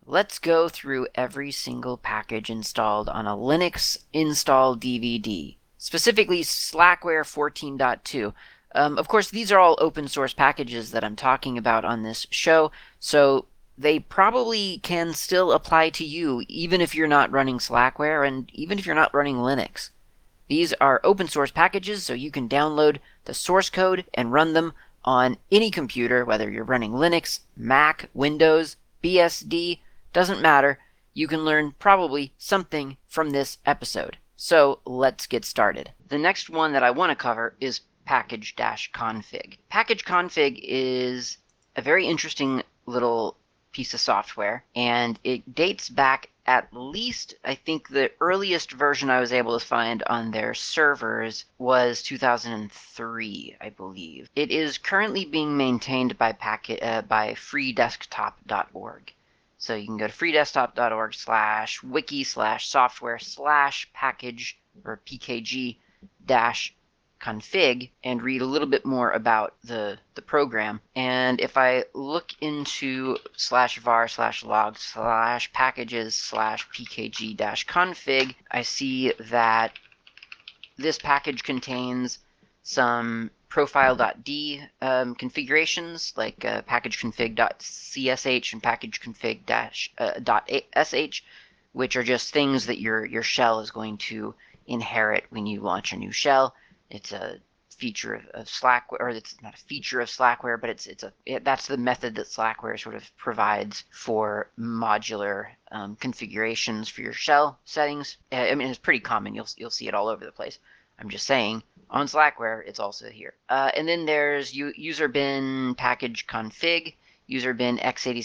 Let's go through every single package installed on a Linux install DVD, specifically Slackware 14.2. Of course, these are all open source packages that I'm talking about on this show, so they probably can still apply to you even if you're not running Slackware and even if you're not running Linux. These are open source packages, so you can download the source code and run them on any computer, whether you're running Linux, Mac, Windows, BSD, doesn't matter. You can learn probably something from this episode. So let's get started. The next one that I want to cover is package-config. Package-config is a very interesting little piece of software, and it dates back at least, I think the earliest version I was able to find on their servers was 2003, I believe. It is currently being maintained by freedesktop.org. So you can go to freedesktop.org/wiki/software/package or pkg dash config and read a little bit more about the program. And if I look into /var/log/packages/pkg-config, I see that this package contains some profile.d configurations like packageconfig.csh and packageconfig-.sh, which are just things that your shell is going to inherit when you launch a new shell. It's a feature of Slackware, or it's not a feature of Slackware, but that's the method that Slackware sort of provides for modular configurations for your shell settings. I mean, it's pretty common. You'll see it all over the place. I'm just saying, on Slackware, it's also here. And then there's user bin package config, user bin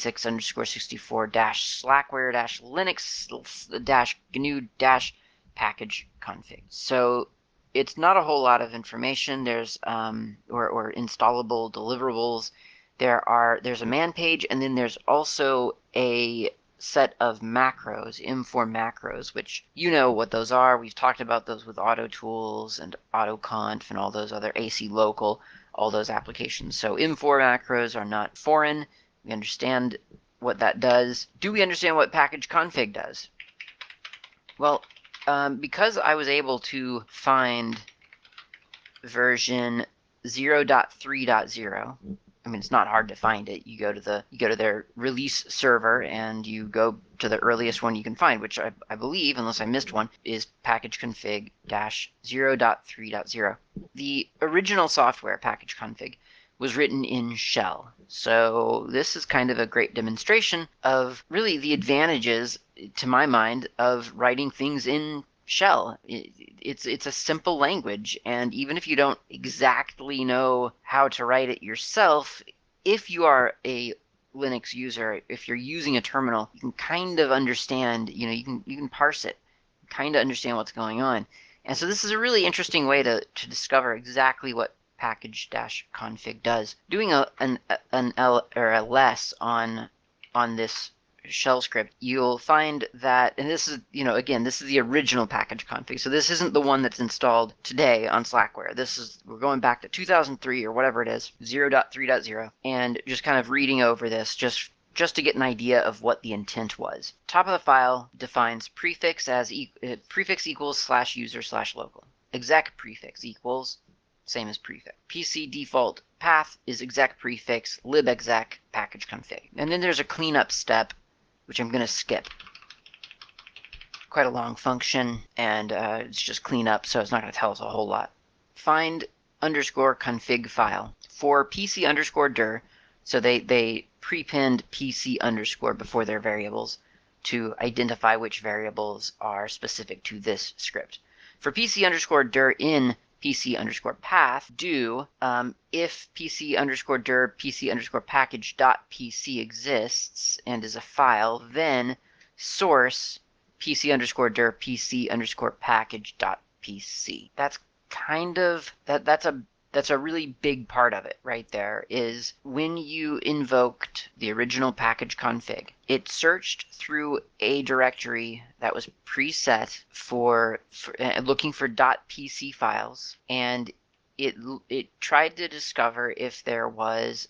x86_64-slackware-linux-gnu-package config. So it's not a whole lot of information. There's or installable deliverables. There's a man page, and then there's also a set of macros, Infor macros, which you know what those are. We've talked about those with AutoTools and AutoConf and all those other AC Local, all those applications. So Infor macros are not foreign. We understand what that does. Do we understand what package config does? Well, because I was able to find version 0.3.0, I mean, it's not hard to find it. You go to their release server and you go to the earliest one you can find, which I believe, unless I missed one, is package-config-0.3.0. The original software, package config, was written in shell. So this is kind of a great demonstration of really the advantages, to my mind, of writing things in shell. It's a simple language, and even if you don't exactly know how to write it yourself, if you are a Linux user, if you're using a terminal, you can kind of understand, you can parse it, kind of understand what's going on. And so this is a really interesting way to discover exactly what package-config does. Doing an L or a less on this shell script, you'll find that, and this is, again, this is the original package config. So this isn't the one that's installed today on Slackware. We're going back to 2003 or whatever it is, 0.3.0, and just kind of reading over this just to get an idea of what the intent was. Top of the file defines prefix as prefix equals /user/local. Exec prefix equals same as prefix. PC default path is exec prefix libexec package config. And then there's a cleanup step, which I'm going to skip. Quite a long function, and it's just cleanup, so it's not going to tell us a whole lot. Find_config file for PC_dir. So they prepinned PC_ before their variables to identify which variables are specific to this script. For PC_dir in PC_path, do if PC_dir PC_package.pc exists and is a file, then source PC_dir PC_package.pc. That's kind of that's a really big part of it right there, is when you invoked the original package config, it searched through a directory that was preset for looking for .pc files, and it tried to discover if there was a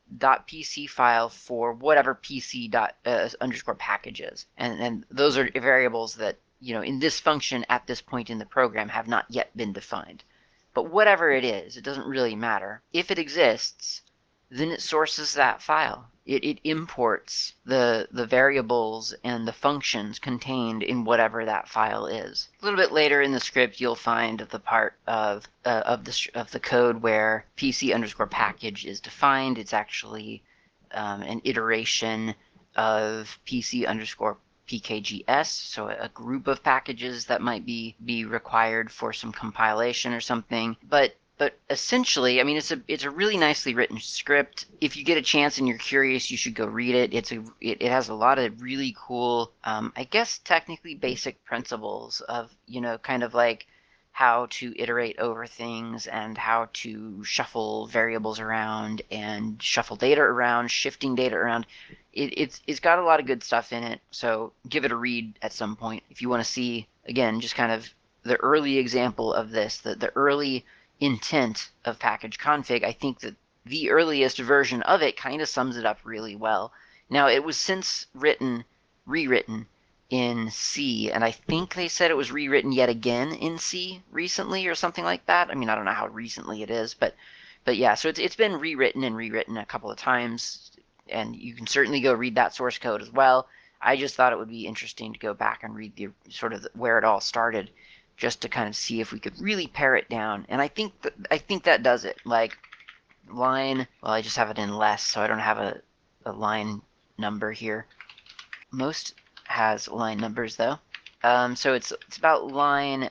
.pc file for whatever pc underscore package is. And those are variables that, in this function at this point in the program have not yet been defined. But whatever it is, it doesn't really matter. If it exists, then it sources that file. It imports the variables and the functions contained in whatever that file is. A little bit later in the script, you'll find the part of the code where PC underscore package is defined. It's actually an iteration of PC underscore PKGS, so a group of packages that might be required for some compilation or something. But essentially, I mean, it's a really nicely written script. If you get a chance and you're curious, you should go read it. It has a lot of really cool, I guess technically basic principles of, kind of like how to iterate over things and how to shuffle variables around and shuffle data around, shifting data around. It's got a lot of good stuff in it, so give it a read at some point if you want to see, again, just kind of the early example of this, the early intent of package config. I think that the earliest version of it kind of sums it up really well. Now, it was since rewritten in C, and I think they said it was rewritten yet again in C recently or something like that. I mean, I don't know how recently it is, but yeah, so it's been rewritten a couple of times, and you can certainly go read that source code as well. I just thought it would be interesting to go back and read the sort of where it all started, just to kind of see if we could really pare it down. And I think that does it. Like line, well, I just have it in less, so I don't have a line number here. Most has line numbers though. So it's about line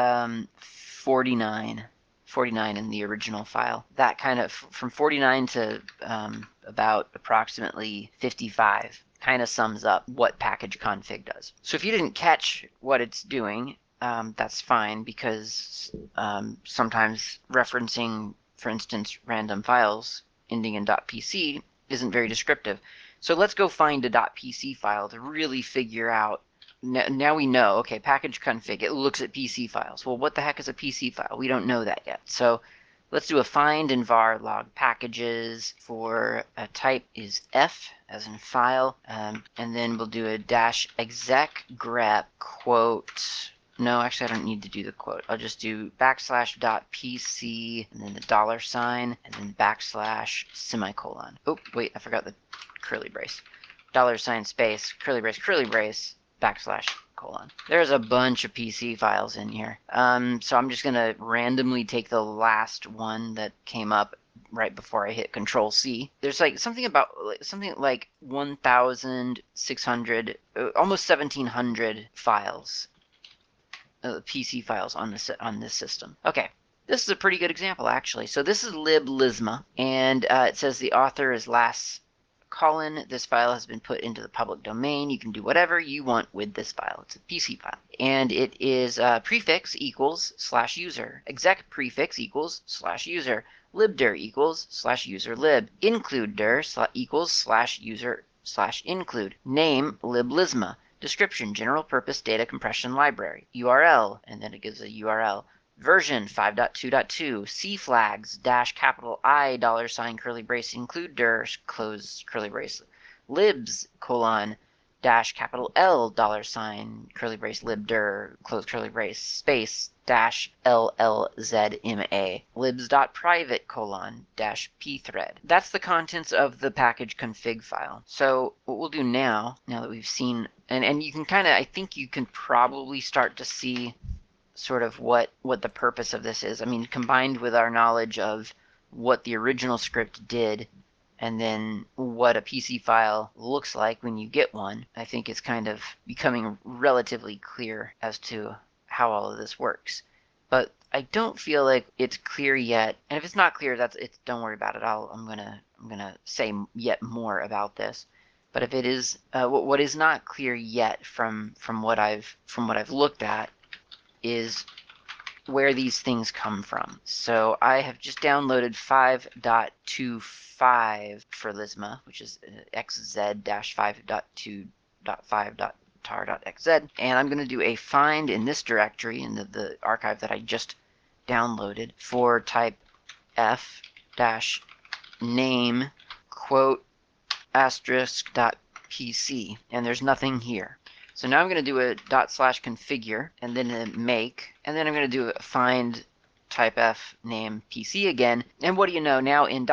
49 in the original file. That kind of from 49 to about approximately 55 kind of sums up what package config does. So if you didn't catch what it's doing, that's fine, because sometimes referencing, for instance, random files ending in .pc isn't very descriptive. So let's go find a .pc file to really figure out. Now we know, okay, package config, it looks at PC files. Well, what the heck is a PC file? We don't know that yet. So let's do a find in var log packages for a type is F as in file, and then we'll do a -exec grep quote. No, actually, I don't need to do the quote. I'll just do \.pc and then the $, and then \/ semicolon. Oh, wait, I forgot the curly brace. $, space, curly brace, \/ There's a bunch of PC files in here. So I'm just going to randomly take the last one that came up right before I hit Control C. There's like something like 1,600, almost 1,700 files. PC files on this system. Okay, this is a pretty good example actually. So this is liblizma, and it says the author is Lasse Collin. This file has been put into the public domain. You can do whatever you want with this file. It's a PC file, and it is prefix equals /user, exec prefix equals /user, libdir equals /user lib, includedir equals /user /include, name liblizma. Description, general purpose data compression library. URL, and then it gives a URL. Version 5.2.2, C flags, -I, $ curly brace, include dir, close curly brace, libs, :, -L, $ curly brace, libdir, close curly brace, space, -LLZMA, libs.private, : -pthread. That's the contents of the package config file. So what we'll do now that we've seen, and you can kind of, I think you can probably start to see sort of what the purpose of this is. I mean, combined with our knowledge of what the original script did, and then what a PC file looks like when you get one, I think it's kind of becoming relatively clear as to how all of this works. But I don't feel like it's clear yet, and if it's not clear, don't worry about it. I'm gonna say yet more about this. But if it is, what is not clear yet from what I've looked at is where these things come from. So I have just downloaded 5.25 for Lizma, which is xz-5.2.5.tar.xz, and I'm going to do a find in this directory, in the archive that I just downloaded, for type f-name quote asterisk dot PC, and there's nothing here. So now I'm going to do a /configure and then a make, and then I'm going to do a find typef name PC again. And what do you know, now in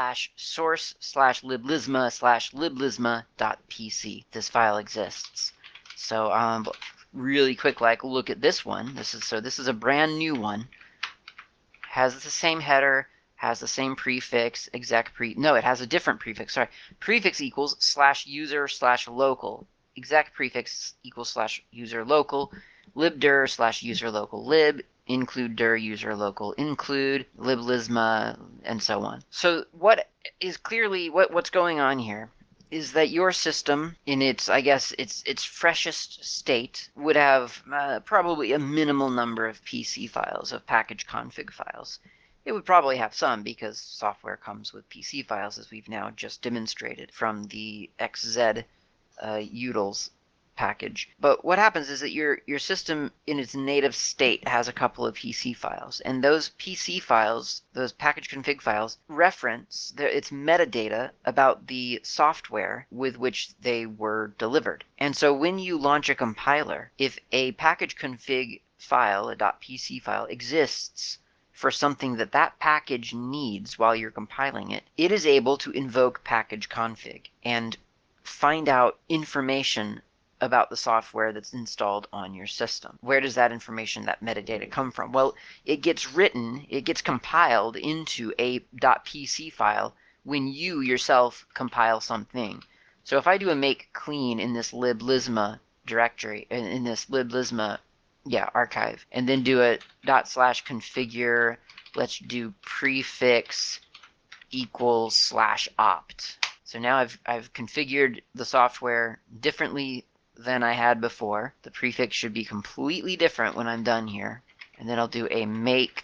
/source/liblisma/liblisma.pc, this file exists. So really quick, like, look at this one. This is a brand new one. Has the same header, has the same prefix, no, it has a different prefix, sorry. Prefix equals /user/local. Exec prefix equals /user local. Libdir /user local lib. Include dir user local include. Liblisma, and so on. So what is clearly, what's going on here is that your system, in its, I guess, its freshest state, would have probably a minimal number of PC files, of package config files. It would probably have some, because software comes with PC files, as we've now just demonstrated from the XZ utils package. But what happens is that your system in its native state has a couple of PC files, and those PC files, those package config files, reference its metadata about the software with which they were delivered. And so when you launch a compiler, if a package config file, a .pc file, exists for something that that package needs while you're compiling it, it is able to invoke package config and find out information about the software that's installed on your system. Where does that information, that metadata, come from? Well, it gets compiled into a .pc file when you yourself compile something. So if I do a make clean in this liblisma directory, in this liblisma archive, and then do a /configure, let's do prefix equals /opt. So now I've configured the software differently than I had before. The prefix should be completely different when I'm done here. And then I'll do a make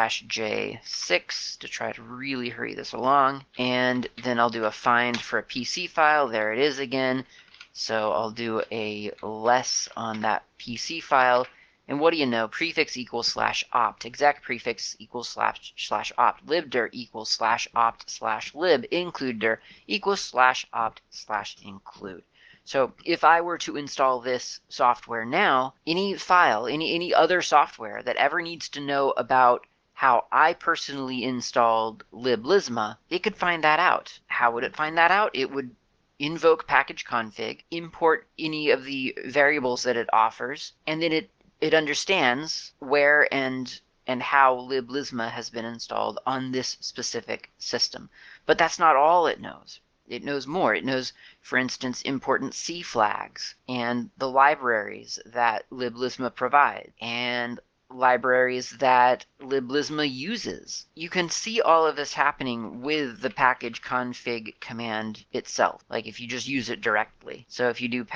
-J6 to try to really hurry this along. And then I'll do a find for a PC file. There it is again. So I'll do a less on that PC file. And what do you know? Prefix equals /opt. Exec prefix equals /opt. Libdir equals /opt/lib. Includedir equals /opt/include. So if I were to install this software now, any file, any other software that ever needs to know about how I personally installed liblisma, it could find that out. How would it find that out? It would invoke package config, import any of the variables that it offers, and then it understands where and how liblisma has been installed on this specific system. But that's not all it knows. It knows more. It knows, for instance, important C flags and the libraries that liblisma provides and libraries that liblisma uses. You can see all of this happening with the package config command itself, like if you just use it directly. So if you do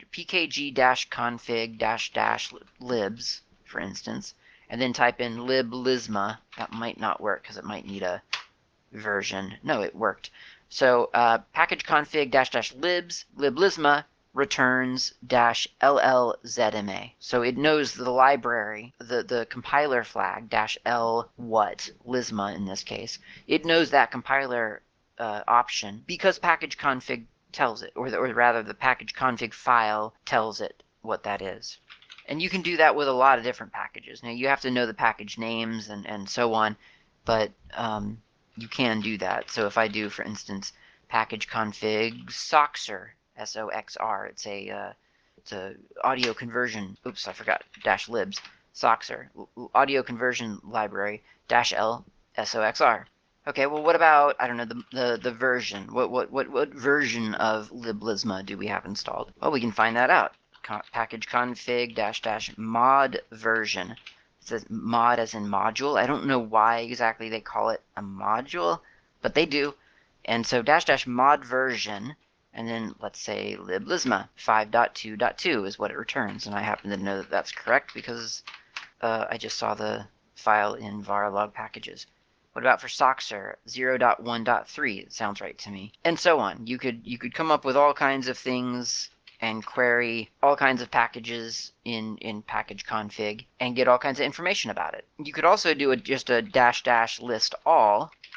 pkg-config-libs, for instance, and then type in liblisma, that might not work because it might need a version. No, it worked. So package config --libs, liblisma returns -llzma. So it knows the library, the compiler flag -l what, lisma in this case. It knows that compiler option because package config tells it, or rather the package config file tells it what that is. And you can do that with a lot of different packages. Now you have to know the package names and so on, but you can do that. So if I do, for instance, package config soxr, SOXR, it's a audio conversion. Oops, I forgot -libs. Soxr, audio conversion library -l SOXR. Okay, well, what about, I don't know, the version? What version of liblisma do we have installed? Well, we can find that out. Package config --mod version. It says mod as in module. I don't know why exactly they call it a module, but they do. And so --mod version, and then let's say liblisma 5.2.2 is what it returns. And I happen to know that that's correct because I just saw the file in var log packages. What about for soxr 0.1.3? It sounds right to me. And so on. You could come up with all kinds of things and query all kinds of packages in package config and get all kinds of information about it. You could also do just a --list all.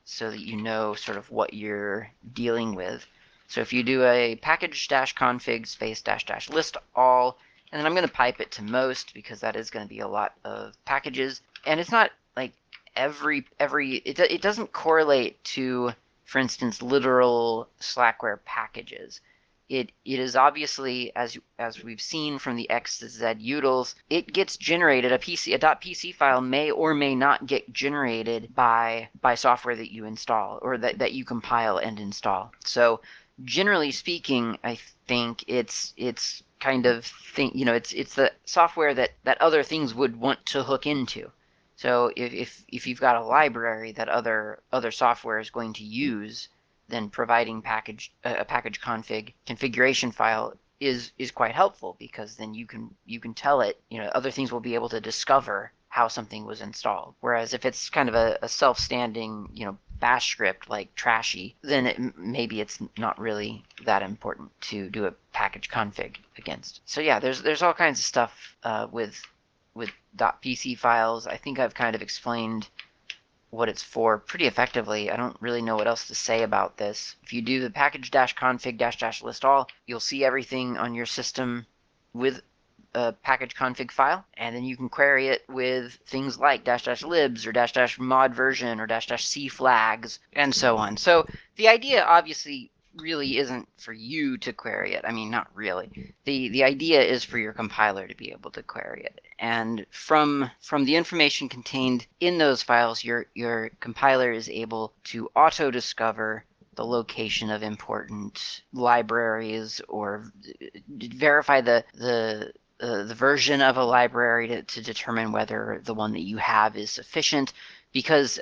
so that you know sort of what you're dealing with. So if you do a package-config space -- list all, and then I'm going to pipe it to most because that is going to be a lot of packages. And it's not like it doesn't correlate to, for instance, literal Slackware packages. It is obviously, as we've seen from the X to Z utils, it gets generated. A .pc file may or may not get generated by software that you install or that you compile and install. So generally speaking, I think it's kind of it's the software that other things would want to hook into. So if you've got a library that other software is going to use, then providing a package config configuration file is quite helpful, because then you can tell it, other things will be able to discover how something was installed. Whereas if it's kind of a self-standing, bash script like Trashy, then maybe it's not really that important to do a package config against. So yeah, there's all kinds of stuff with .pc files. I think I've kind of explained what it's for pretty effectively. I don't really know what else to say about this. If you do the package-config -list all, you'll see everything on your system with a package config file, and then you can query it with things like --libs or --mod version or --c flags and so on. So the idea obviously really isn't for you to query it. I mean, not really. The idea is for your compiler to be able to query it. And from the information contained in those files, your compiler is able to auto-discover the location of important libraries, or verify the version of a library to determine whether the one that you have is sufficient, because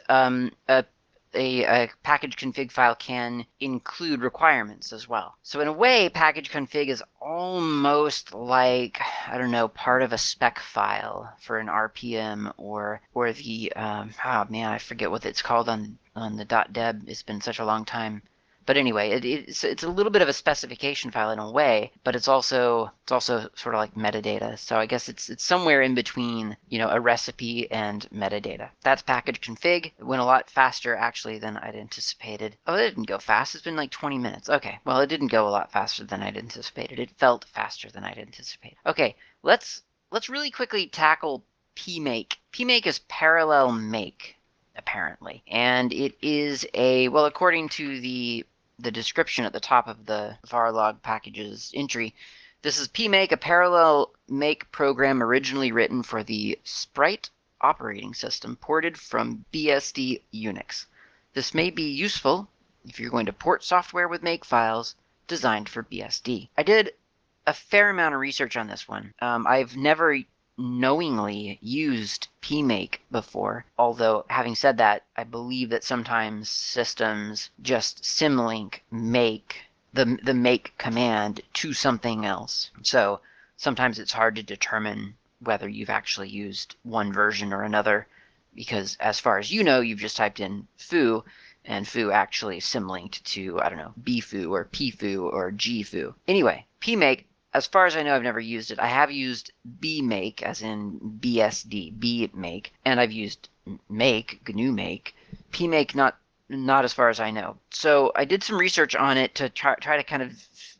a package config file can include requirements as well. So in a way, package config is almost like, I don't know, part of a spec file for an RPM or the oh man, I forget what it's called on the .deb. It's been such a long time. But anyway, it's a little bit of a specification file in a way, but it's also sort of like metadata. So I guess it's somewhere in between, a recipe and metadata. That's package config. It went a lot faster actually than I'd anticipated. Oh, it didn't go fast. It's been like 20 minutes. Okay, well, it didn't go a lot faster than I'd anticipated. It felt faster than I'd anticipated. Okay, let's really quickly tackle pmake. Pmake is parallel make, apparently, and it is well, according to the description at the top of the varlog packages entry, this is pmake, a parallel make program originally written for the Sprite operating system, ported from BSD Unix. This may be useful if you're going to port software with make files designed for BSD. I did a fair amount of research on this one. I've never knowingly used pmake before, although having said that, I believe that sometimes systems just symlink make the make command to something else. So sometimes it's hard to determine whether you've actually used one version or another, because as far as you've just typed in foo, and foo actually symlinked to, I don't know, bfoo or pfoo or gfoo. Anyway, pmake, as far as I know, I've never used it. I have used bmake, as in BSD, bmake, and I've used make, GNU make. Pmake, not as far as I know. So I did some research on it to try to kind of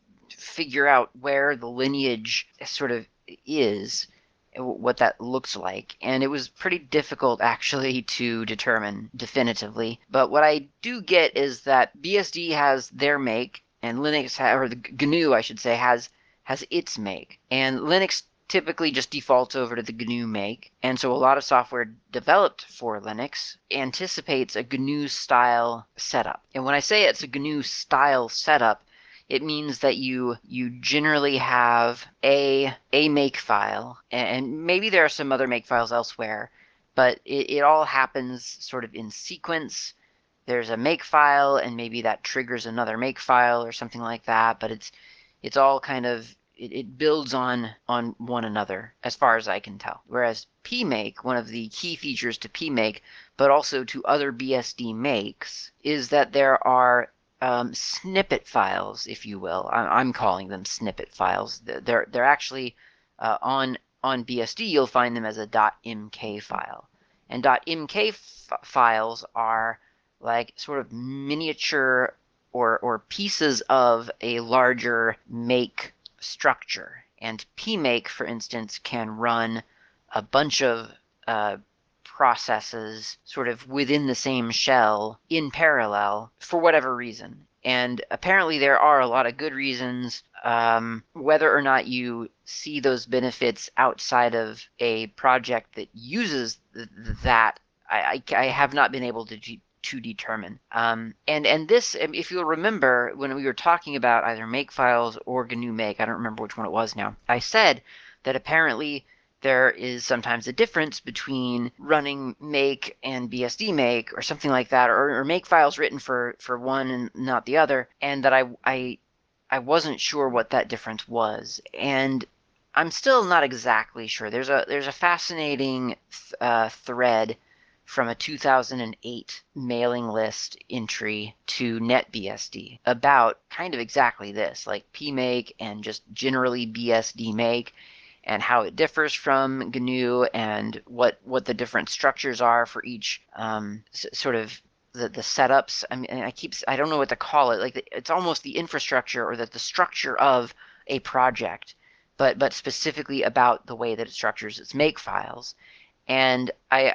figure out where the lineage sort of is, what that looks like, and it was pretty difficult actually to determine definitively. But what I do get is that BSD has their make, and Linux, or the GNU, I should say, has its make, and Linux typically just defaults over to the GNU make, and so a lot of software developed for Linux anticipates a GNU style setup. And when I say it's a GNU style setup, it means that you generally have a make file, and maybe there are some other make files elsewhere, but it all happens sort of in sequence. There's a make file, and maybe that triggers another make file or something like that, but it's all kind of, it builds on one another, as far as I can tell. Whereas pmake, one of the key features to pmake, but also to other BSD makes, is that there are snippet files, if you will. I'm calling them snippet files. They're actually on BSD, you'll find them as a .mk file. And .mk files are like sort of miniature or pieces of a larger make structure. And pmake, for instance, can run a bunch of processes sort of within the same shell in parallel for whatever reason. And apparently there are a lot of good reasons. Whether or not you see those benefits outside of a project that uses that, I have not been able to determine. And this, if you'll remember, when we were talking about either Makefiles or GNU Make, I don't remember which one it was now, I said that apparently there is sometimes a difference between running Make and BSD Make or something like that, or Makefiles written for one and not the other, and that I wasn't sure what that difference was. And I'm still not exactly sure. There's a fascinating thread from a 2008 mailing list entry to NetBSD about kind of exactly this, like pmake and just generally BSD Make, and how it differs from GNU and what the different structures are for each sort of the setups. I mean, I don't know what to call it. Like it's almost the infrastructure or the structure of a project, but specifically about the way that it structures its make files. And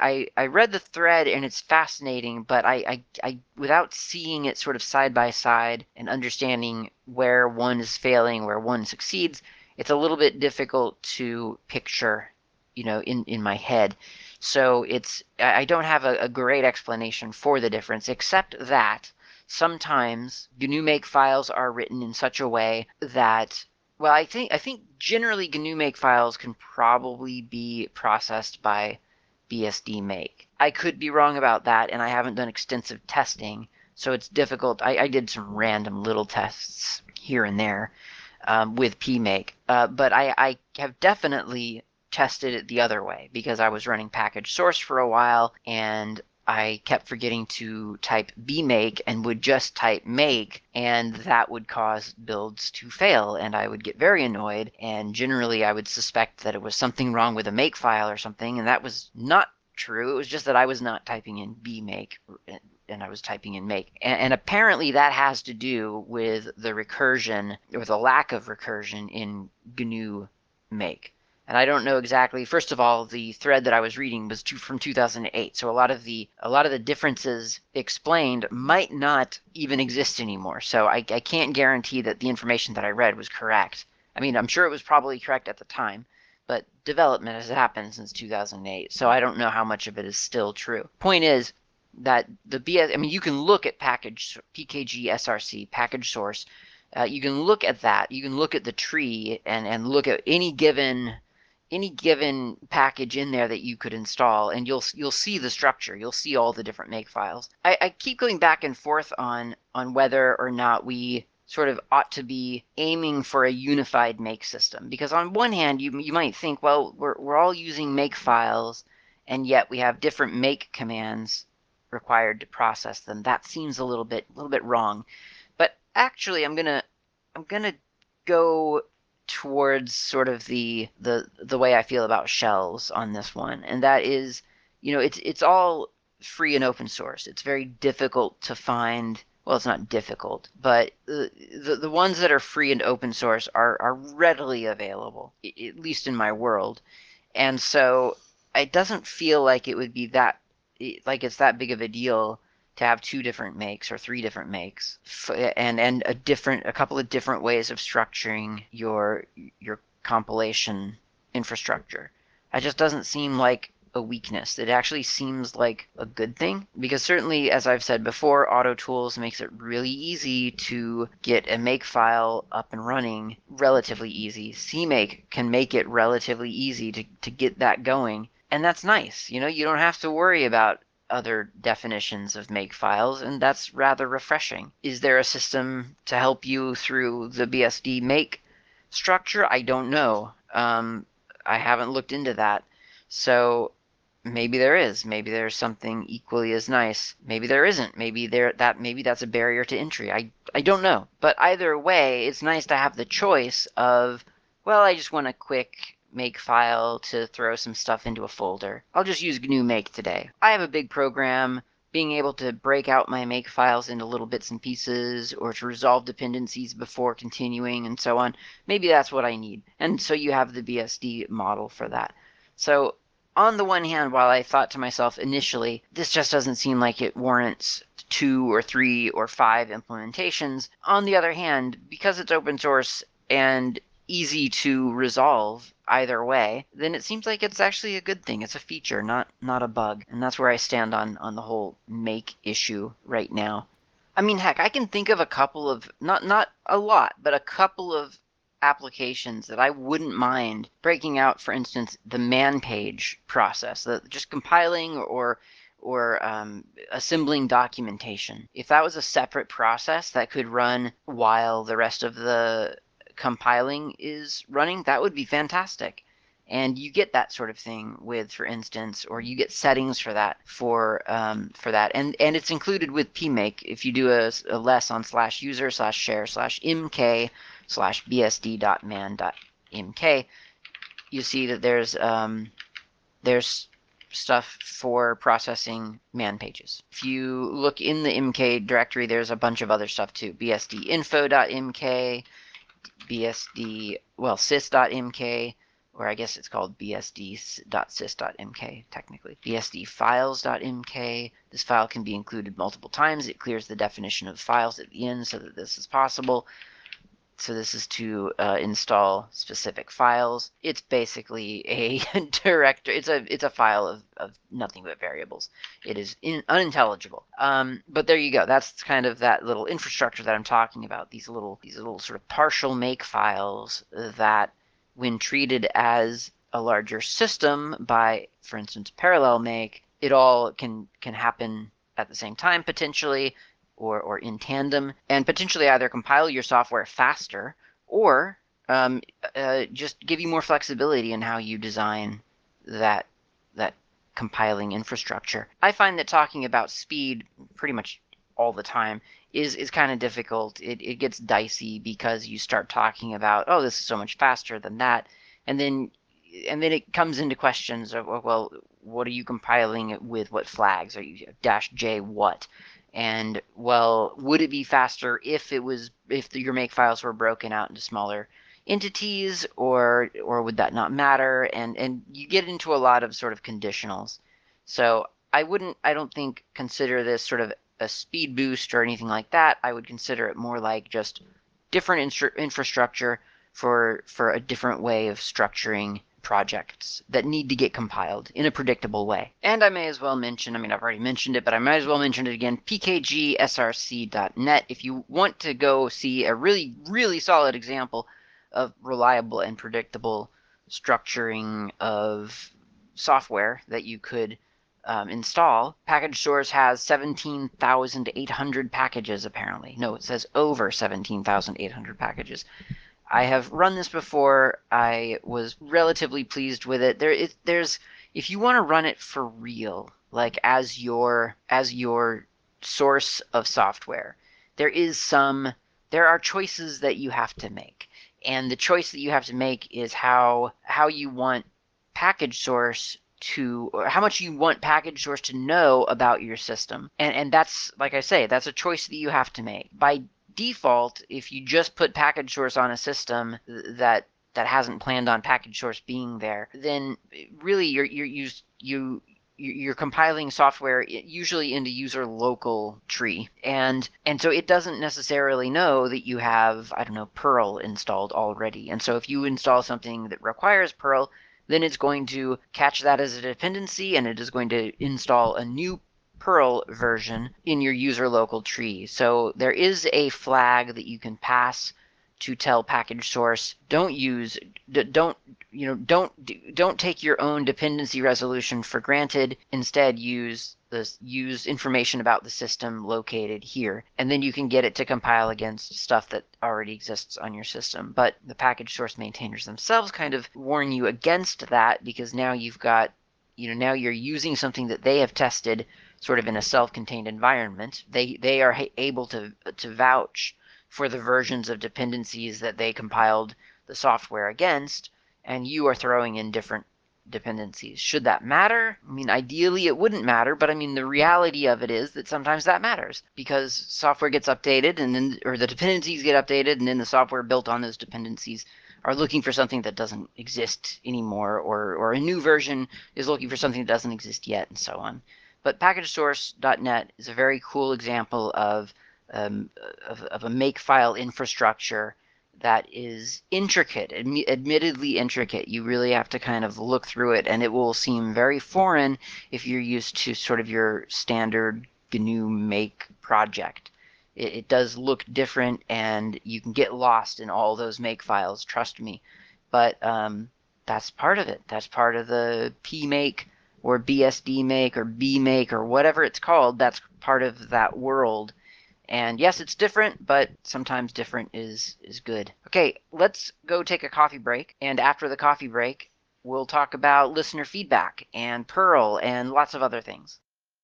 I read the thread and it's fascinating, but I without seeing it sort of side by side and understanding where one is failing, where one succeeds, it's a little bit difficult to picture, in my head. So I don't have a great explanation for the difference, except that sometimes GNU Make files are written in such a way that, well, I think generally GNU Make files can probably be processed by BSD Make. I could be wrong about that, and I haven't done extensive testing, so it's difficult. I did some random little tests here and there with pmake, but I have definitely tested it the other way because I was running package source for a while, and I kept forgetting to type bmake and would just type make, and that would cause builds to fail, and I would get very annoyed, and generally I would suspect that it was something wrong with a make file or something, and that was not true. It was just that I was not typing in bmake and I was typing in make. And apparently that has to do with the recursion or the lack of recursion in GNU Make. And I don't know exactly. First of all, the thread that I was reading was from 2008, so a lot of the differences explained might not even exist anymore. So I can't guarantee that the information that I read was correct. I mean, I'm sure it was probably correct at the time, but development has happened since 2008, so I don't know how much of it is still true. Point is that I mean, you can look at PKG SRC package source. You can look at that. You can look at the tree and look at any given package in there that you could install, and you'll see the structure. You'll see all the different make files. I keep going back and forth on whether or not we sort of ought to be aiming for a unified make system, because on one hand you might think, well, we're all using make files, and yet we have different make commands required to process them. That seems a little bit wrong. But actually I'm gonna go towards sort of the way I feel about shells on this one, and that is, it's all free and open source. It's very difficult to find. Well, it's not difficult, but the ones that are free and open source are readily available, at least in my world, and so it doesn't feel like it would be like it's that big of a deal to have two different makes or three different makes, and a couple of different ways of structuring your compilation infrastructure. It just doesn't seem like a weakness. It actually seems like a good thing, because certainly, as I've said before, AutoTools makes it really easy to get a make file up and running relatively easy. CMake can make it relatively easy to get that going, and that's nice. You don't have to worry about other definitions of make files, and that's rather refreshing. Is there a system to help you through the BSD make structure? I don't know. I haven't looked into that. So maybe there is. Maybe there's something equally as nice. Maybe there isn't. Maybe that's a barrier to entry. I don't know. But either way, it's nice to have the choice of, well, I just want a quick make file to throw some stuff into a folder. I'll just use GNU Make today. I have a big program being able to break out my make files into little bits and pieces, or to resolve dependencies before continuing, and so on. Maybe that's what I need. And so you have the BSD model for that. So on the one hand, while I thought to myself initially, this just doesn't seem like it warrants 2 or 3 or 5 implementations, on the other hand, because it's open source and easy to resolve either way, then it seems like it's actually a good thing. It's a feature, not a bug. And that's where I stand on the whole make issue right now. I mean, heck, I can think of a couple of, not a lot, but a couple of applications that I wouldn't mind breaking out. For instance, the man page process, just compiling or assembling documentation. If that was a separate process that could run while the rest of the compiling is running, that would be fantastic. And you get that sort of thing with, for instance, or you get settings for that for that, and it's included with pmake. If you do a less on /user/share/imk/bsd.man.mk, you see that there's stuff for processing man pages. If you look in the mk directory, there's a bunch of other stuff too. bsdinfo.mk, bsd, well, sys.mk, or I guess it's called bsd.sys.mk technically. bsdfiles.mk. This file can be included multiple times. It clears the definition of files at the end so that this is possible. So this is to install specific files. It's basically a directory. It's a file of nothing but variables. It is unintelligible. But there you go. That's kind of that little infrastructure that I'm talking about. These little sort of partial make files that, when treated as a larger system by, for instance, parallel make, it all can happen at the same time potentially, or in tandem, and potentially either compile your software faster or just give you more flexibility in how you design that compiling infrastructure. I find that talking about speed pretty much all the time is kind of difficult. It gets dicey because you start talking about, oh, this is so much faster than that, and then it comes into questions of, well, what are you compiling it with? What flags are you -j what? And, well, would it be faster if your make files were broken out into smaller entities, or would that not matter? And you get into a lot of sort of conditionals. So I don't think, consider this sort of a speed boost or anything like that. I would consider it more like just different infrastructure for a different way of structuring projects that need to get compiled in a predictable way. And I may as well mention, I mean, I've already mentioned it, but I might as well mention it again, pkgsrc.net. If you want to go see a really, really solid example of reliable and predictable structuring of software that you could install, Package Source has 17,800 packages, apparently. No, it says over 17,800 packages. I have run this before. I was relatively pleased with it. There's if you want to run it for real, like as your source of software, there are choices that you have to make. And the choice that you have to make is how you want Package Source or how much you want Package Source to know about your system. And that's, like I say, that's a choice that you have to make. By default, if you just put Package Source on a system that hasn't planned on Package Source being there, then really you're compiling software usually into user local tree, and so it doesn't necessarily know that you have, I don't know, Perl installed already. And so if you install something that requires Perl, then it's going to catch that as a dependency, and it is going to install a new Perl version in your user local tree. So there is a flag that you can pass to tell Package Source, don't take your own dependency resolution for granted. Instead, use information about the system located here, and then you can get it to compile against stuff that already exists on your system. But the Package Source maintainers themselves kind of warn you against that, because now you've got, now you're using something that they have tested sort of in a self-contained environment. They are able to vouch for the versions of dependencies that they compiled the software against, and you are throwing in different dependencies. Should that matter? I mean, ideally it wouldn't matter, but I mean, the reality of it is that sometimes that matters because software gets updated and then, or the dependencies get updated and then the software built on those dependencies are looking for something that doesn't exist anymore, or a new version is looking for something that doesn't exist yet, and so on. But packagesource.net is a very cool example of a makefile infrastructure that is intricate, admittedly intricate. You really have to kind of look through it, and it will seem very foreign if you're used to sort of your standard GNU make project. It does look different, and you can get lost in all those make files, trust me. But that's part of it. That's part of the PMake or BSD make or BMake or whatever it's called. That's part of that world. And yes, it's different, but sometimes different is good. Okay, let's go take a coffee break. And after the coffee break, we'll talk about listener feedback and Perl and lots of other things.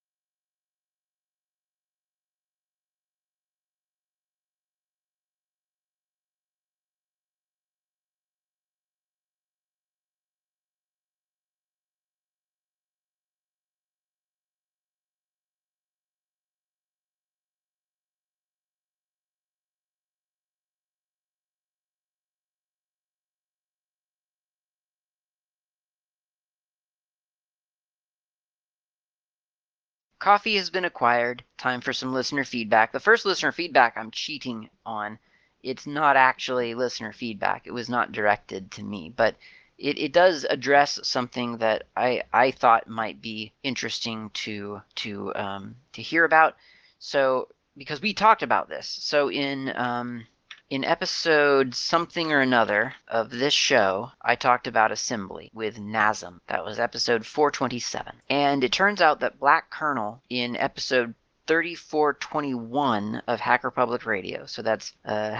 Coffee has been acquired. Time for some listener feedback. The first listener feedback I'm cheating on. It's not actually listener feedback. It was not directed to me, but it does address something that I thought might be interesting to hear about. So because we talked about this, so in episode something or another of this show, I talked about assembly with NASM. That was episode 427. And it turns out that Black Kernel in episode 3421 of Hacker Public Radio, so that's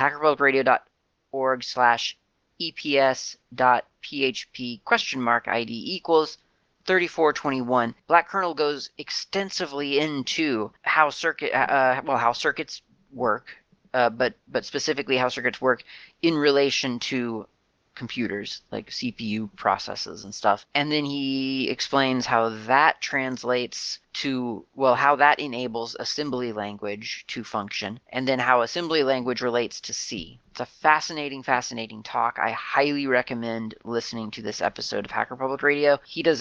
hackerpublicradio.org/eps.php?id equals 3421. Black Kernel goes extensively into how circuits work, but specifically how circuits work in relation to computers, like CPU processes and stuff. And then he explains how that translates to, well, how that enables assembly language to function, and then how assembly language relates to C. It's a fascinating, fascinating talk. I highly recommend listening to this episode of Hacker Public Radio. He does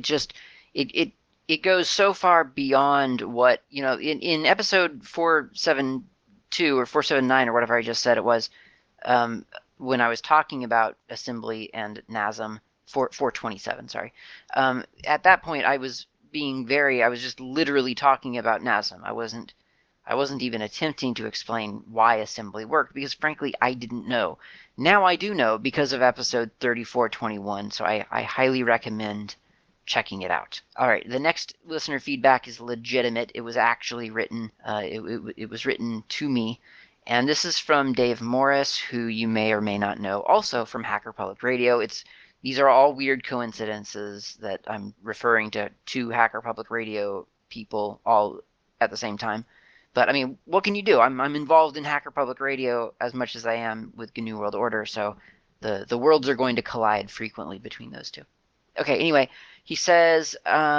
it goes so far beyond what, in episode 472 or 479 or whatever I just said it was, when I was talking about assembly and NASM, 427, sorry. At that point, I was just literally talking about NASM. I wasn't even attempting to explain why assembly worked because, frankly, I didn't know. Now I do know because of episode 3421, so I highly recommend checking it out. All right, the next listener feedback is legitimate. It was actually written. It was written to me. And this is from Dave Morris, who you may or may not know, also from Hacker Public Radio. These are all weird coincidences that I'm referring to Hacker Public Radio people all at the same time. But I mean, what can you do? I'm involved in Hacker Public Radio as much as I am with GNU World Order, so the worlds are going to collide frequently between those two. Okay, anyway, he says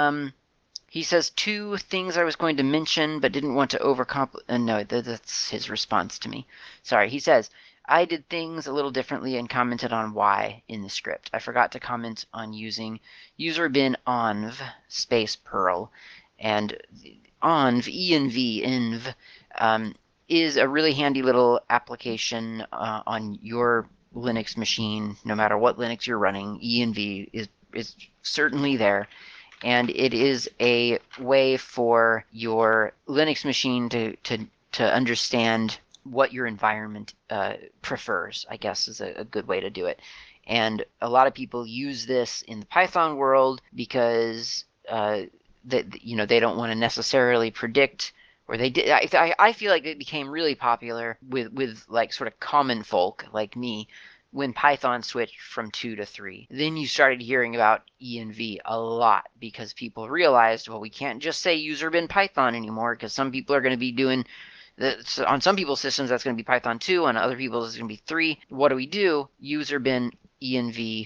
two things I was going to mention, but didn't want to overcomplicate. No, that's his response to me. Sorry. He says, I did things a little differently and commented on why in the script. I forgot to comment on using user bin env space Perl. And env, env, is a really handy little application on your Linux machine, no matter what Linux you're running. Env is certainly there. And it is a way for your Linux machine to understand what your environment prefers, I guess is a good way to do it. And a lot of people use this in the Python world because they don't want to necessarily predict, or they did. I feel like it became really popular with like sort of common folk like me when Python switched from 2 to 3. Then you started hearing about env a lot because people realized, well, we can't just say user bin Python anymore because some people are going to be doing on some people's systems that's going to be Python 2, on other people's it's going to be 3. What do? User bin env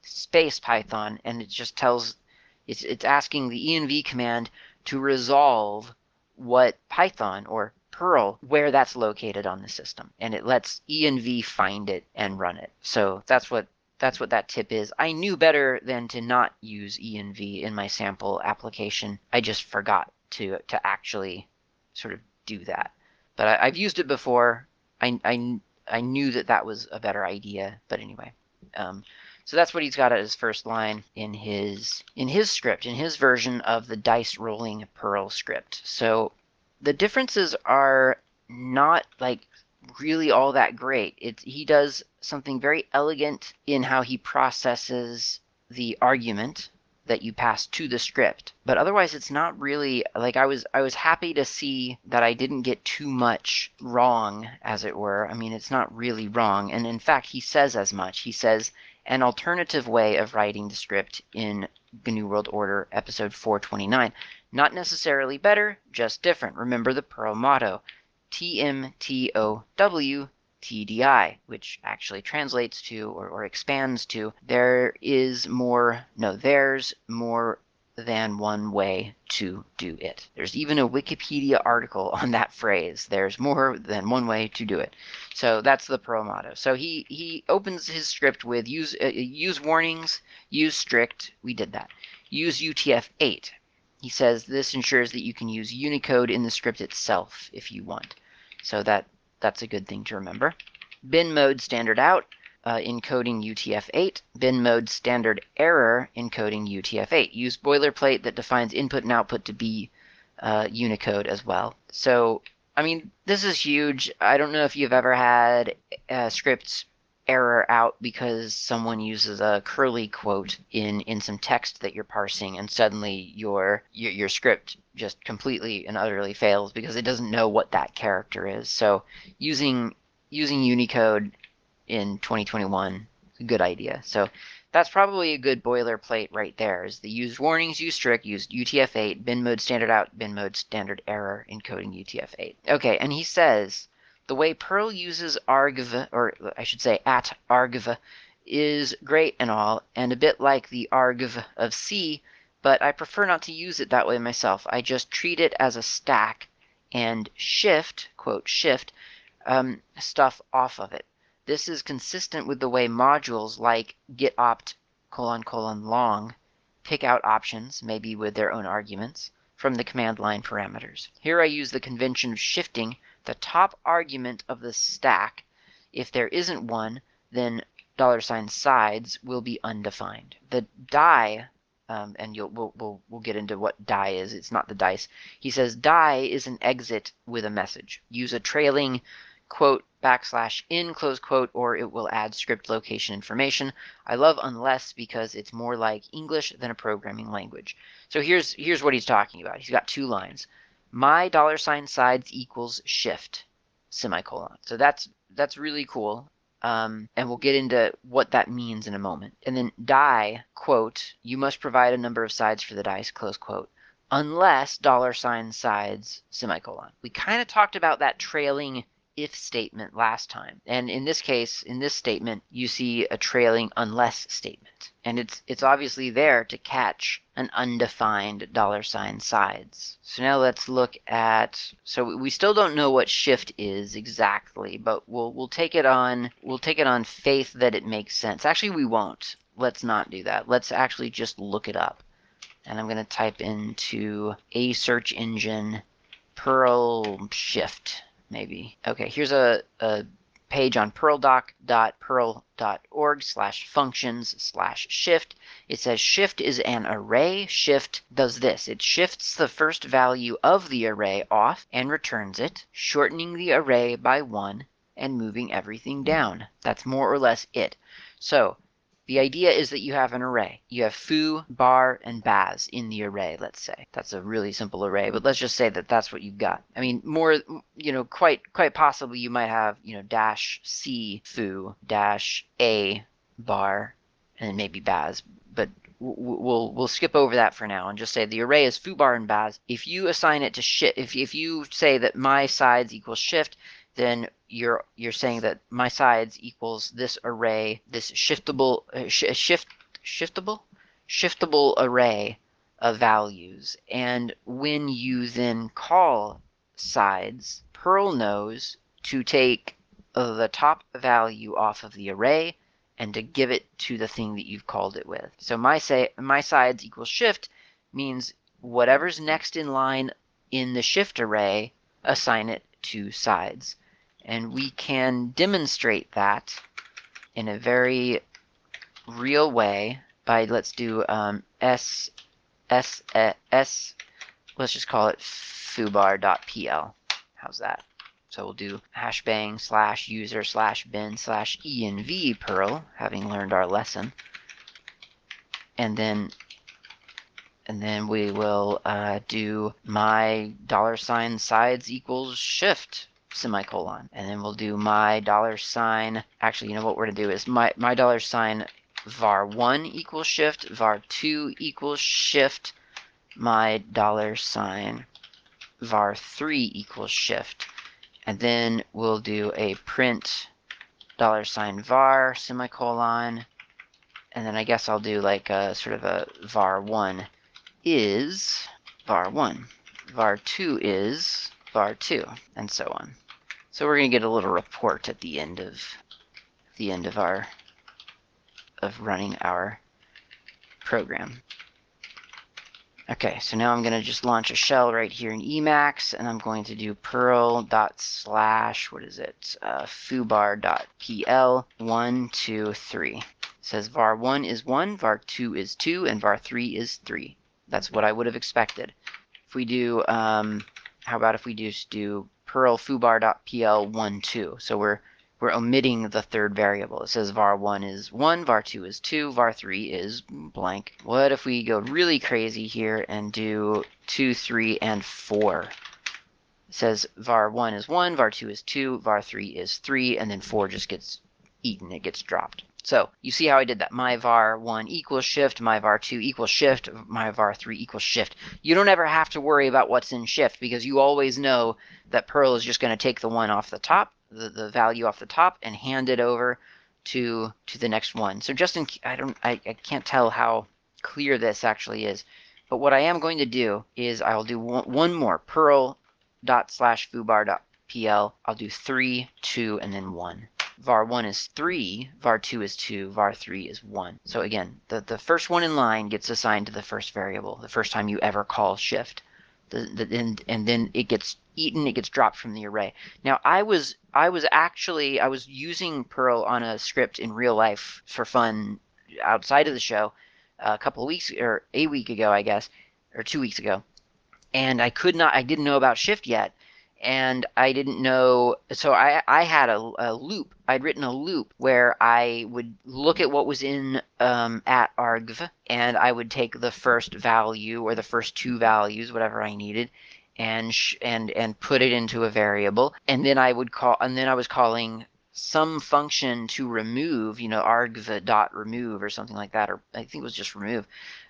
space Python, and it just tells, it's asking the env command to resolve what Python or Perl, where that's located on the system, and it lets env find it and run it. So that's what that tip is. I knew better than to not use env in my sample application. I just forgot to actually sort of do that. But I've used it before. I knew that was a better idea. But anyway, so that's what he's got at his first line in his script, in his version of the dice rolling Perl script. So the differences are not like really all that great. He does something very elegant in how he processes the argument that you pass to the script, but otherwise it's not really like I was happy to see that I didn't get too much wrong, as it were. I mean, it's not really wrong, and in fact he says as much. He says an alternative way of writing the script in GNU World Order episode 429. Not necessarily better, just different. Remember the Perl motto, TMTOW TDI, which actually translates to or expands to there's more than one way to do it. There's even a Wikipedia article on that phrase. There's more than one way to do it. So that's the Perl motto. So he opens his script with use warnings, use strict. We did that. Use UTF-8. He says this ensures that you can use Unicode in the script itself if you want. So that's a good thing to remember. Bin mode standard out, encoding UTF-8. Bin mode standard error, encoding UTF-8. Use boilerplate that defines input and output to be Unicode as well. So, I mean, this is huge. I don't know if you've ever had scripts error out because someone uses a curly quote in some text that you're parsing, and suddenly your script just completely and utterly fails because it doesn't know what that character is. So using Unicode in 2021 is a good idea. So that's probably a good boilerplate right there, is the use warnings, use strict, use UTF-8, bin mode standard out, bin mode standard error, encoding UTF-8. Okay, and he says the way Perl uses argv, or I should say @argv, is great and all, and a bit like the argv of C, but I prefer not to use it that way myself. I just treat it as a stack and shift, quote, shift, stuff off of it. This is consistent with the way modules like getopt : long pick out options, maybe with their own arguments, from the command line parameters. Here I use the convention of shifting the top argument of the stack. If there isn't one, then $sides will be undefined. The die, and we'll get into what die is. It's not the dice. He says die is an exit with a message. Use a trailing quote \in close quote, or it will add script location information. I love unless because it's more like English than a programming language. So here's what he's talking about. He's got two lines. My $sides equals shift, semicolon. So that's really cool. And we'll get into what that means in a moment. And then die, quote, you must provide a number of sides for the dice, close quote, unless $sides, semicolon. We kind of talked about that trailing if statement last time. And in this case, in this statement, you see a trailing unless statement. And it's obviously there to catch an undefined $sides. So now let's look at, so we still don't know what shift is exactly, but we'll take it on faith that it makes sense. Actually, we won't. Let's not do that. Let's actually just look it up. And I'm going to type into a search engine Perl shift. Maybe. Okay, here's a page on perldoc.perl.org/functions/shift. It says shift is an array. Shift does this. It shifts the first value of the array off and returns it, shortening the array by 1 and moving everything down. That's more or less it. So the idea is that you have an array. You have foo, bar, and baz in the array, let's say. That's a really simple array, but let's just say that that's what you've got. I mean, more, quite possibly you might have, -c foo, -a bar, and then maybe baz, but we'll skip over that for now and just say the array is foo, bar, and baz. If you assign it to shift, if you say that my sides equals shift, then you're saying that my sides equals this array, this shiftable shift shiftable array of values. And when you then call sides, Perl knows to take the top value off of the array and to give it to the thing that you've called it with. So my sides equals shift means whatever's next in line in the shift array, assign it to sides. And we can demonstrate that in a very real way by, let's do let's just call it foobar.pl. How's that? So we'll do hashbang /user/bin/env Perl, having learned our lesson. And then we will do my $sides equals shift semicolon. And then we'll do my $. Actually, you know what we're going to do is my $, var1 equals shift, var2 equals shift, my $, var3 equals shift. And then we'll do a print $var semicolon. And then I guess I'll do like a sort of a var1 is var1, var2 is var2, and so on. So we're going to get a little report at the end of running our program. Okay, so now I'm going to just launch a shell right here in Emacs, and I'm going to do perl./ foobar.pl 1, 2, 3. It says var1 is 1, var2 is 2, and var3 is 3. That's what I would have expected. If we do, how about if we just do perl foobar.pl 1, 2. So we're omitting the third variable. It says var1 is 1, var2 is 2, var3 is blank. What if we go really crazy here and do 2, 3, and 4? It says var1 is 1, var2 is 2, var3 is 3, and then 4 just gets eaten. It gets dropped. So you see how I did that. My var1 equals shift, my var2 equals shift, my var3 equals shift. You don't ever have to worry about what's in shift because you always know that Perl is just going to take the one off the top, the value off the top, and hand it over to the next one. So just in, I can't tell how clear this actually is, but what I am going to do is I'll do one more, perl./foobar.pl. I'll do 3, 2, and then 1. var1 is 3, var2 is 2, var3 is 1. So again, the first one in line gets assigned to the first variable the first time you ever call shift. And then it gets eaten, it gets dropped from the array. Now I was using Perl on a script in real life for fun outside of the show a couple of weeks, or a week ago, I guess, or 2 weeks ago. And I didn't know about shift yet. And I didn't know, so I had a loop. I'd written a loop where I would look at what was in at argv, and I would take the first value or the first two values, whatever I needed, and put it into a variable. And then I was calling some function to remove, argv.remove or something like that, or I think it was just remove.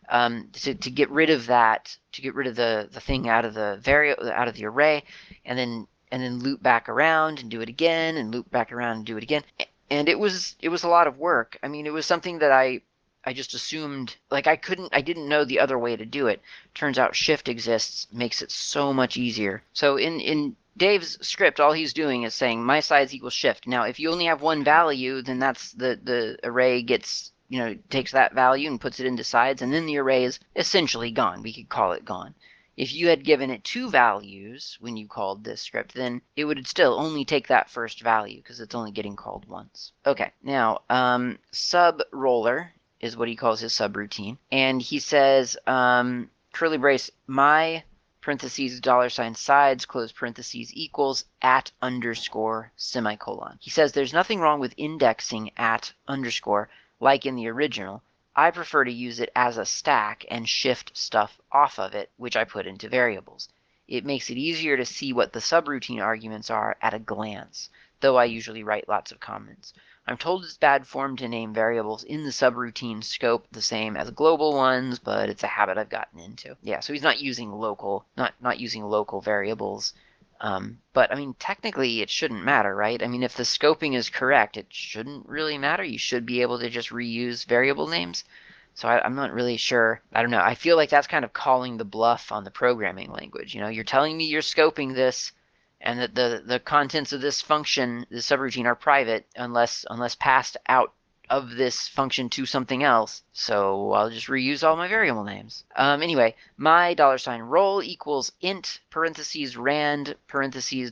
To get rid of that, to get rid of the thing out of the array, and then loop back around and do it again, and loop back around and do it again. And it was a lot of work. I mean, it was something that I just assumed, like I didn't know the other way to do it. Turns out shift exists, makes it so much easier. So in Dave's script, all he's doing is saying my sides equals shift. Now, if you only have one value, then that's the array gets, takes that value and puts it into sides, and then the array is essentially gone. We could call it gone. If you had given it two values when you called this script, then it would still only take that first value because it's only getting called once. Okay, now sub roller is what he calls his subroutine, and he says curly brace my parentheses $sides close parentheses equals at underscore semicolon. He says there's nothing wrong with indexing at underscore like in the original. I prefer to use it as a stack and shift stuff off of it, which I put into variables. It makes it easier to see what the subroutine arguments are at a glance, though I usually write lots of comments. I'm told it's bad form to name variables in the subroutine scope the same as global ones, but it's a habit I've gotten into. Yeah, so he's not using local, not using local variables. But I mean, technically it shouldn't matter, right? I mean, if the scoping is correct, it shouldn't really matter. You should be able to just reuse variable names. So I'm not really sure. I don't know. I feel like that's kind of calling the bluff on the programming language. You're telling me you're scoping this, and that the contents of this function, this subroutine, are private unless passed out of this function to something else. So I'll just reuse all my variable names. Anyway, my $role equals int parentheses rand parentheses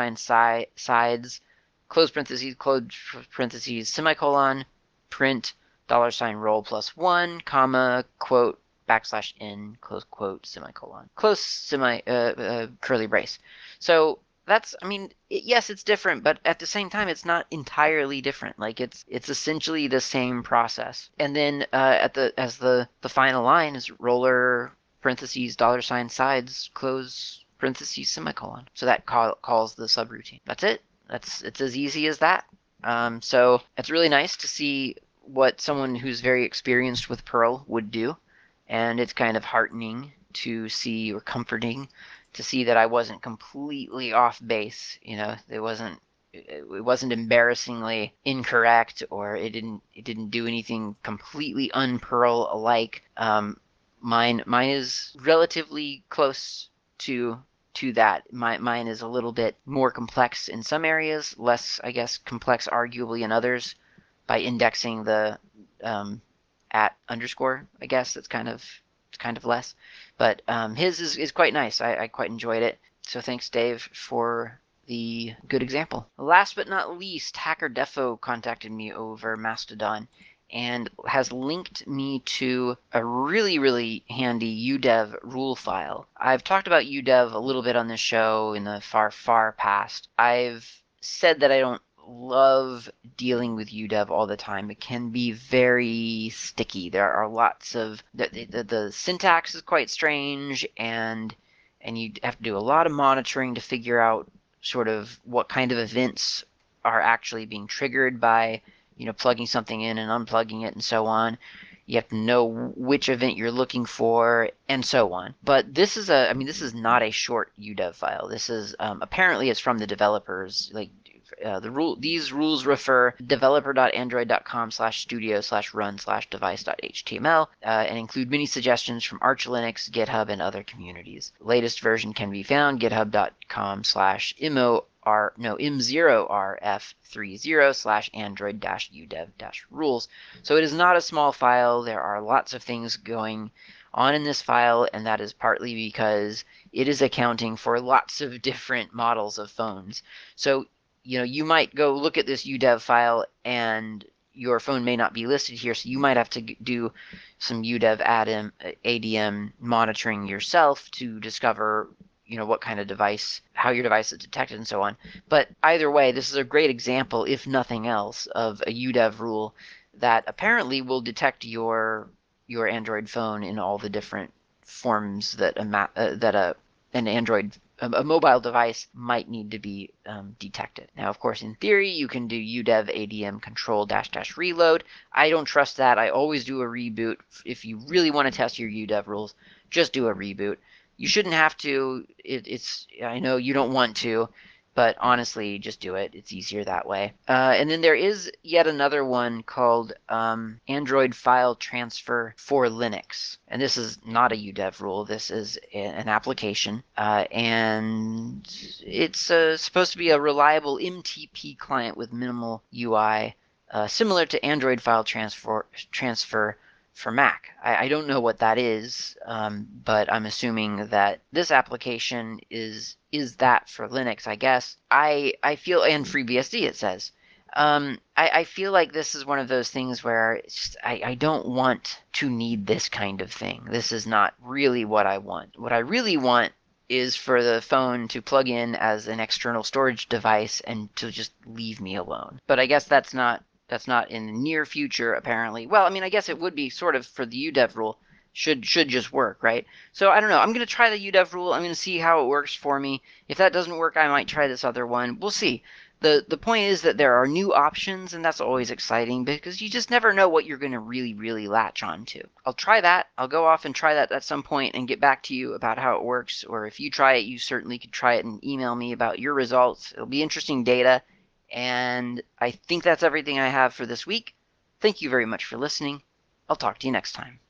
$sides close parentheses semicolon print $role plus 1 comma quote backslash n close quote semicolon close curly brace. So that's, I mean, yes, it's different, but at the same time, it's not entirely different. Like it's essentially the same process. And then as the final line is roller parentheses $sides close parentheses semicolon. So that calls the subroutine. That's it. It's as easy as that. So it's really nice to see what someone who's very experienced with Perl would do, and it's kind of heartening to see, or comforting to see, that I wasn't completely off base. It wasn't embarrassingly incorrect, or it didn't do anything completely unPerl alike. Mine is relatively close to that. Mine is a little bit more complex in some areas, less, I guess, complex arguably in others, by indexing the at underscore. I guess it's kind of less, but his is quite nice. I quite enjoyed it. So thanks, Dave, for the good example. Last but not least, HackerDefo contacted me over Mastodon and has linked me to a really, really handy UDEV rule file. I've talked about UDEV a little bit on this show in the far, far past. I've said that I don't love dealing with UDEV all the time. It can be very sticky. There are lots of the syntax is quite strange, and you have to do a lot of monitoring to figure out sort of what kind of events are actually being triggered by plugging something in and unplugging it and so on. You have to know which event you're looking for and so on. But this is this is not a short UDEV file. This is apparently it's from the developers. Like these rules refer developer.android.com/studio/run/device.html and include many suggestions from Arch Linux, GitHub, and other communities. The latest version can be found github.com/m0rf30/android-udev-rules. So it is not a small file. There are lots of things going on in this file, and that is partly because it is accounting for lots of different models of phones. So you might go look at this UDEV file and your phone may not be listed here, so you might have to do some UDEV ADM monitoring yourself to discover what kind of device, how your device is detected, and so on. But either way, this is a great example, if nothing else, of a UDEV rule that apparently will detect your Android phone in all the different forms that an Android a mobile device might need to be detected. Now, of course, in theory, you can do UDEV ADM control -- reload. I don't trust that. I always do a reboot. If you really want to test your UDEV rules, just do a reboot. You shouldn't have to. I know you don't want to, but honestly, just do it. It's easier that way. And then there is yet another one called Android File Transfer for Linux. And this is not a UDEV rule. This is an application. And it's supposed to be a reliable MTP client with minimal UI, similar to Android File Transfer for Mac. I don't know what that is, but I'm assuming that this application is that for Linux, I guess. I feel, and FreeBSD it says. I feel like this is one of those things where I don't want to need this kind of thing. This is not really what I want. What I really want is for the phone to plug in as an external storage device and to just leave me alone. But I guess that's not in the near future, apparently. Well, I mean, I guess it would be sort of for the UDEV rule. Should just work, right? So I don't know. I'm going to try the UDEV rule. I'm going to see how it works for me. If that doesn't work, I might try this other one. We'll see. The point is that there are new options, and that's always exciting because you just never know what you're going to really, really latch on to. I'll try that. I'll go off and try that at some point and get back to you about how it works. Or if you try it, you certainly could try it and email me about your results. It'll be interesting data. And I think that's everything I have for this week. Thank you very much for listening. I'll talk to you next time.